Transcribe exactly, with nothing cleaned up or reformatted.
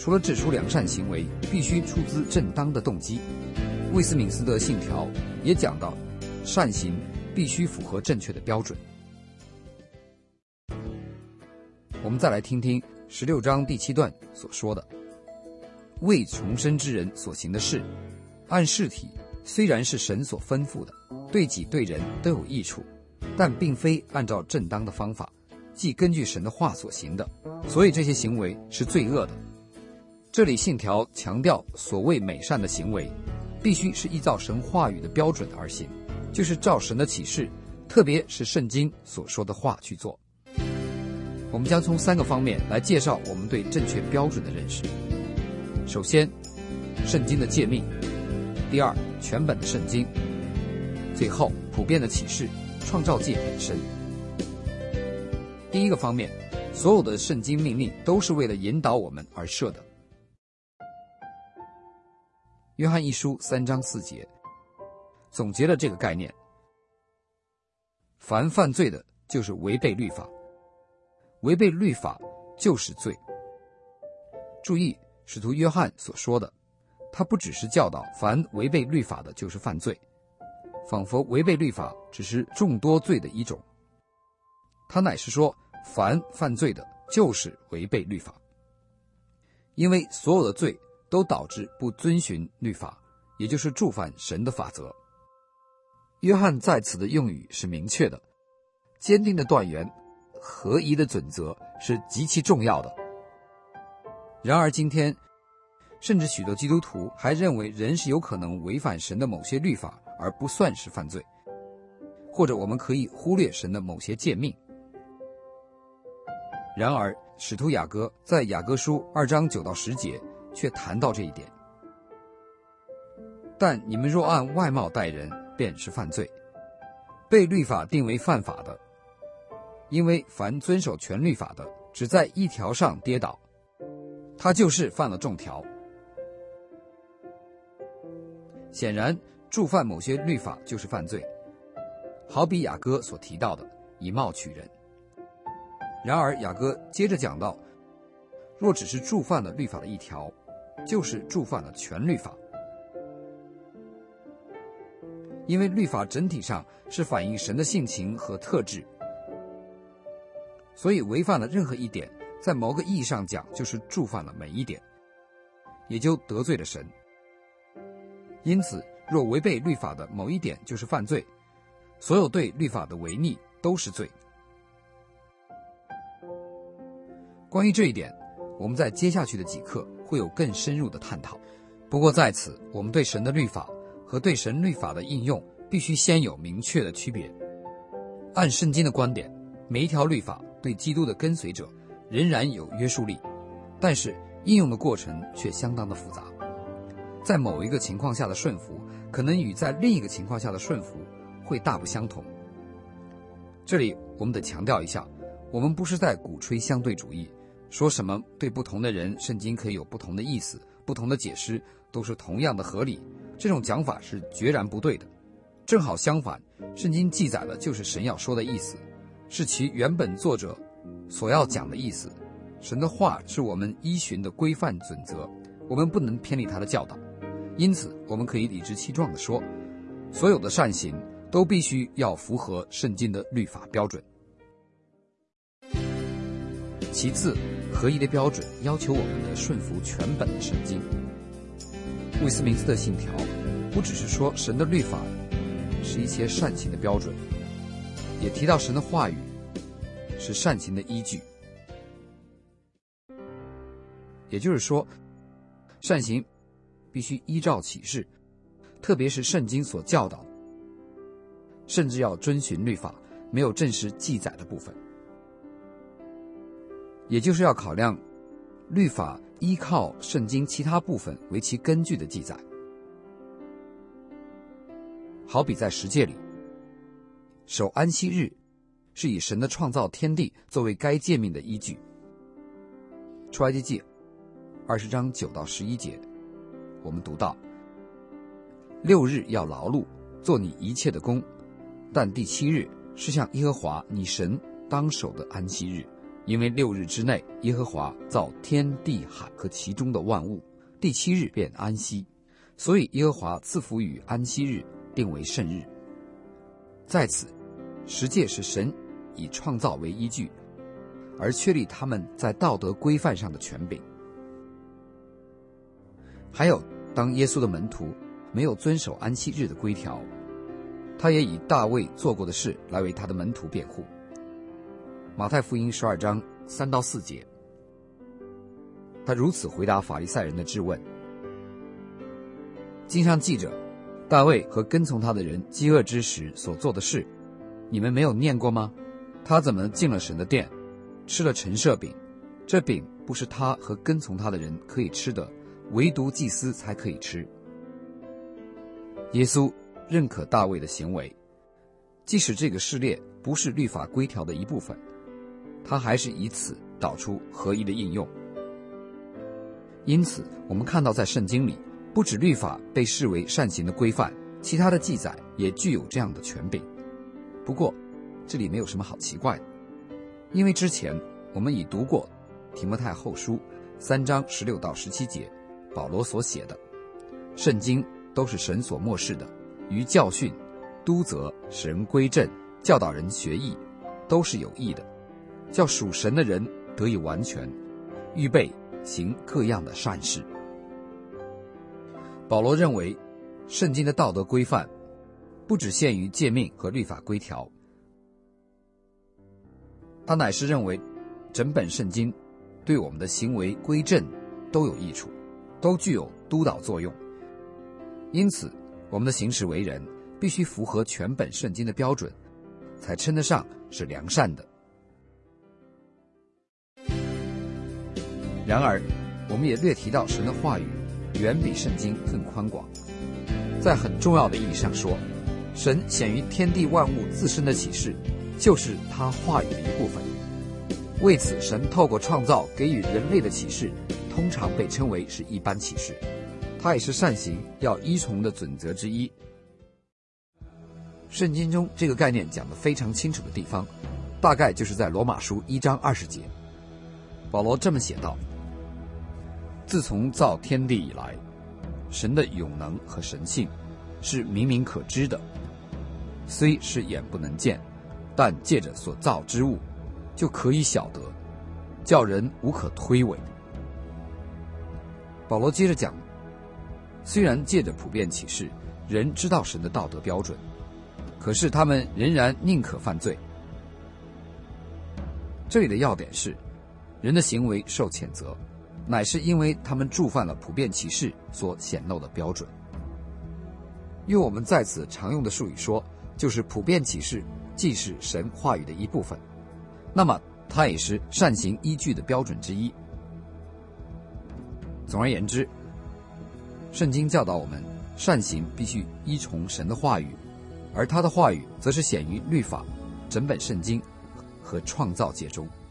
除了指出良善行为必须出自正当的动机，魏斯敏斯特信条也讲到善行必须符合正确的标准。我们再来听听十六章第七段所说的：为重生之人所行的事，按事体虽然是神所吩咐的，对己对人都有益处，但并非按照正当的方法，即根据神的话所行的，所以这些行为是罪恶的。这里信条强调，所谓美善的行为必须是依照神话语的标准而行，就是照神的启示，特别是圣经所说的话去做。我们将从三个方面来介绍我们对正确标准的认识。首先，圣经的诫命；第二，全本的圣经；最后，普遍的启示，创造界本身。第一个方面，所有的圣经命令都是为了引导我们而设的。约翰一书三章四节总结了这个概念：凡犯罪的，就是违背律法；违背律法就是罪。注意，使徒约翰所说的，他不只是教导凡违背律法的就是犯罪，仿佛违背律法只是众多罪的一种，他乃是说凡犯罪的就是违背律法，因为所有的罪都导致不遵循律法，也就是触犯神的法则。约翰在此的用语是明确的，坚定的断言，合宜的准则是极其重要的。然而今天，甚至许多基督徒还认为人是有可能违反神的某些律法而不算是犯罪，或者我们可以忽略神的某些诫命。然而使徒雅各在雅各书二章九到十节却谈到这一点：但你们若按外貌待人，便是犯罪，被律法定为犯法的。因为凡遵守全律法的，只在一条上跌倒，他就是犯了众条。显然，触犯某些律法就是犯罪，好比雅各所提到的以貌取人。然而雅各接着讲到，若只是触犯了律法的一条，就是触犯了全律法。因为律法整体上是反映神的性情和特质，所以违反了任何一点，在某个意义上讲就是触犯了每一点，也就得罪了神。因此若违背律法的某一点就是犯罪，所有对律法的违逆都是罪。关于这一点，我们在接下去的几课会有更深入的探讨。不过在此，我们对神的律法和对神律法的应用必须先有明确的区别。按圣经的观点，每一条律法对基督的跟随者仍然有约束力，但是应用的过程却相当的复杂。在某一个情况下的顺服，可能与在另一个情况下的顺服会大不相同。这里我们得强调一下，我们不是在鼓吹相对主义，说什么对不同的人圣经可以有不同的意思，不同的解释都是同样的合理，这种讲法是决然不对的。正好相反，圣经记载的就是神要说的意思，是其原本作者所要讲的意思。神的话是我们依循的规范准则，我们不能偏离他的教导。因此我们可以理直气壮地说，所有的善行都必须要符合圣经的律法标准。其次，合一的标准要求我们的顺服全本的圣经。魏斯敏斯特信条不只是说神的律法是一切善行的标准，也提到神的话语是善行的依据。也就是说，善行必须依照启示，特别是圣经所教导，甚至要遵循律法没有正式记载的部分，也就是要考量律法依靠圣经其他部分为其根据的记载。好比在十诫里，守安息日是以神的创造天地作为该诫命的依据。出埃及记二十章九到十一节，我们读到：六日要劳碌，做你一切的工，但第七日是向耶和华你神当守的安息日， 因为六日之内，耶和华造天地海和其中的万物，第七日便安息，所以耶和华赐福与安息日，定为圣日。在此，十诫是神以创造为依据，而确立他们在道德规范上的权柄。还有，当耶稣的门徒没有遵守安息日的规条，他也以大卫做过的事来为他的门徒辩护。马太福音十二章三到四节，他如此回答法利赛人的质问：经上记着大卫和跟从他的人饥饿之时所做的事，你们没有念过吗？他怎么进了神的殿，吃了陈设饼？这饼不是他和跟从他的人可以吃的，唯独祭司才可以吃。耶稣认可大卫的行为，即使这个事列不是律法规条的一部分，他还是以此导出合一的应用。因此我们看到在圣经里，不止律法被视为善行的规范，其他的记载也具有这样的权柄。不过这里没有什么好奇怪的，因为之前我们已读过提摩太后书三章十六到十七节，保罗所写的圣经都是神所默示的，于教训、督责、使人归正、教导人学义，都是有益的，叫属神的人得以完全，预备行各样的善事。保罗认为圣经的道德规范不只限于诫命和律法规条，他乃是认为整本圣经对我们的行为归正都有益处，都具有督导作用。因此我们的行事为人必须符合全本圣经的标准，才称得上是良善的。然而我们也略提到神的话语远比圣经更宽广，在很重要的意义上说，神显于天地万物自身的启示就是他话语的一部分。为此，神透过创造给予人类的启示通常被称为是一般启示，它也是善行要依从的准则之一。圣经中这个概念讲得非常清楚的地方，大概就是在罗马书一章二十节。保罗这么写道：自从造天地以来，神的永能和神性是明明可知的，虽是眼不能见，但借着所造之物就可以晓得，叫人无可推诿。保罗接着讲，虽然借着普遍启示人知道神的道德标准，可是他们仍然宁可犯罪。这里的要点是，人的行为受谴责，乃是因为他们触犯了普遍启示所显露的标准。用我们在此常用的术语说，就是普遍启示既是神话语的一部分，那么它也是善行依据的标准之一。总而言之，圣经教导我们善行必须依从神的话语，而他的话语则是显于律法、整本圣经和创造界中。